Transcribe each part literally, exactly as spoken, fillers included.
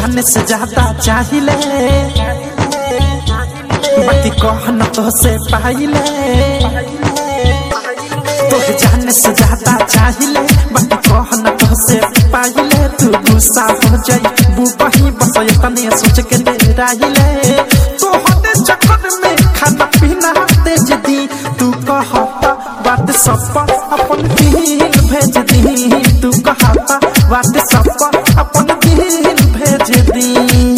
जाने से ज्यादा चाहिए बाकी कहना तो से पाइले तो जाने से ज्यादा चाहिए बाकी कहना तो से पाइले तू गुस्सा हो जाई बुपही बस तने सोच के दे राहिले तो हटे चक्कर में खाना पीना तेज दी तू कहता बात सब अपन दिल भेज दी तू कहता बात सब अपन दिल भेज दी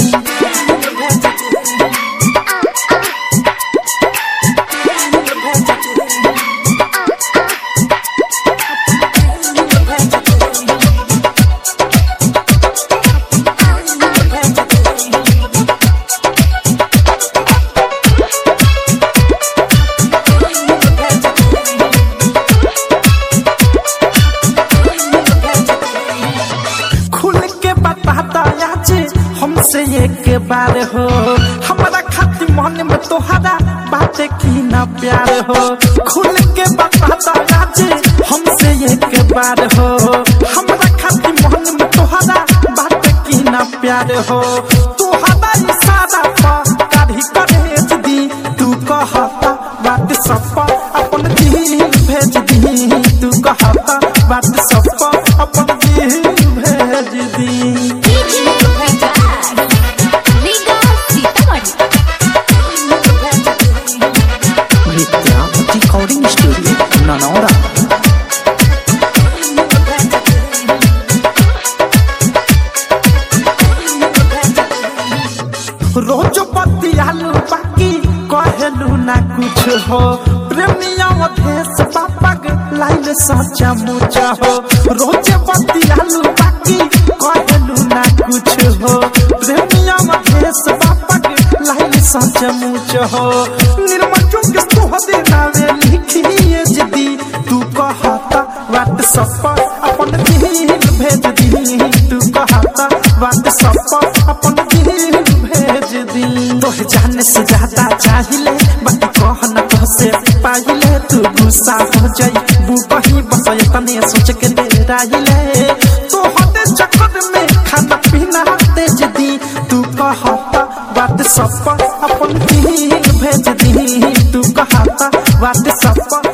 हमसे एक बार हो हमारा खाती मन में तोहरा बात की ना प्यार हो खुल के बता आज हमसे एक बार हो हमारा खाती मन में तोहरा बात की ना प्यार हो तोहरा इशारा पर काढ़ी करेज दी तू कहता बात सब अपन दिल भेज दी तू कहता बात सब अपन दिल भेज दी रिकॉर्डिंग स्टूडियो ननौरा रोज बतियालू बाकी कहलू ना कुछ हो प्रेमिया देश पापा लाइल सच्चा मुचा हो रोज बतियालू बाकी कहलू ना कुछ हो प्रेमिया देश पापा लाइल सच्चा मुचा हो निर्मजो के तोहरे नावे लिखिए जदी तू कहता बात सब अपन दिल भेज दी तू कहता बात सब अपन दिल भेज दी तो जाने से ज्यादा चाहिए बाकी कहना तो से पाइले तू गुस्सा हो जाई बुपही बस तने सोच के दे राहिले तो हटे चक्कर में खाना पीना तेज दी तू कहता बात सब अपन दिल भेज दी तू कहता बात सब